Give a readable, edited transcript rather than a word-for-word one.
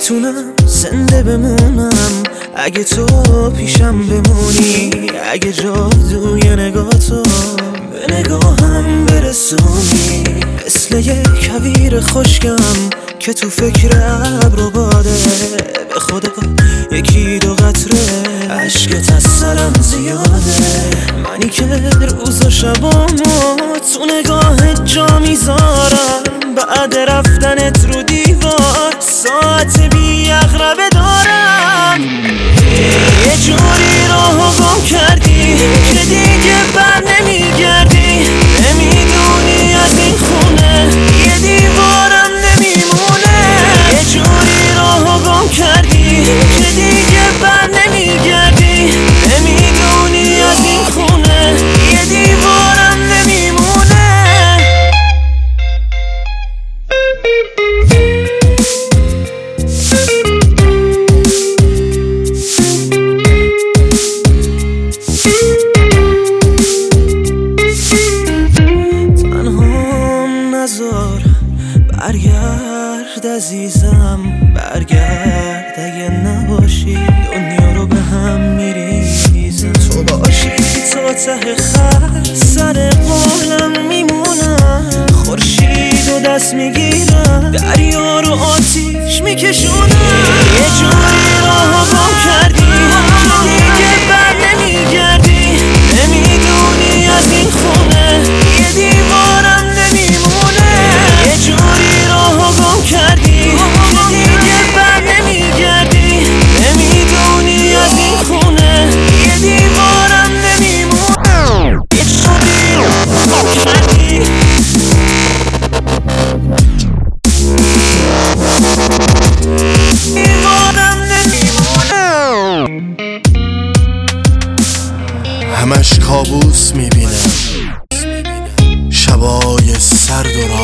میتونم زنده بمونم اگه تو پیشم بمونی، اگه جادوی نگاه تو به نگاهم برسونی. مثل یک کویر خشکم که تو فکر ابر باده، به خدا یکی دو قطره عشقت از سرم زیاده. منی که روز و شبامو تو نگاهت جا میذارم، بعد رفتنت رو دیوار ساعت بی اغربه دارم. یه جوری راهو گم کردی که دیگه بر نمیگردی، نمیدونی از این خونه یه دیوارم نمیمونه. یه جوری راهو گم کردی که دیگه بر نمیگردی، نمیدونی از این خونه یه دیوارم نمیمونه. نزار برگرد عزیزم، برگرد اگه نباشی دنیا رو به هم میریزم. تو باشی تا ته خط سر قولم میمونم، خورشید و دست میگیرم دریا رو آتیش میکشونم. یه جوری راهو گم کردی که دیگه بر نمیگردی، نمیدونی از این خونه یه دیوارم نمیمونه. یه جوری راهو گم کردی که دیگه بر نمیگردی، نمیدونی از این خونه یه دیوارم نمیمونه. یه جوری راهو گم کردی دیوارم نمیمونه. همش کابوس میبینم، شبای سرد و